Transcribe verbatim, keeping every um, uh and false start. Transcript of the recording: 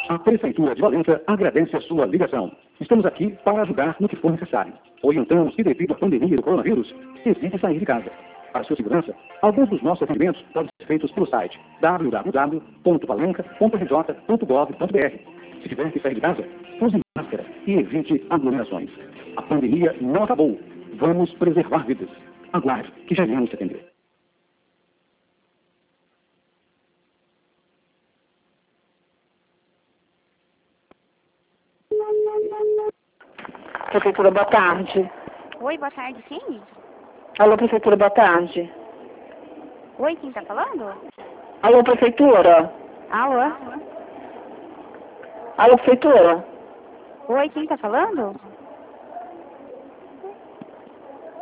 A Prefeitura de Valença agradece a sua ligação. Estamos aqui para ajudar no que for necessário. Orientamos que, devido à pandemia do coronavírus, evite sair de casa. Para sua segurança, alguns dos nossos atendimentos podem ser feitos pelo site w w w ponto valenca ponto r j ponto gov ponto b r. Se tiver que sair de casa, use máscara e evite aglomerações. A pandemia não acabou. Vamos preservar vidas. Aguarde, que já iremos te atender. Prefeitura, boa tarde. Oi, boa tarde, quem? Alô, Prefeitura, boa tarde. Oi, quem tá falando? Alô, Prefeitura. Alô? Alô, Prefeitura. Oi, quem tá falando?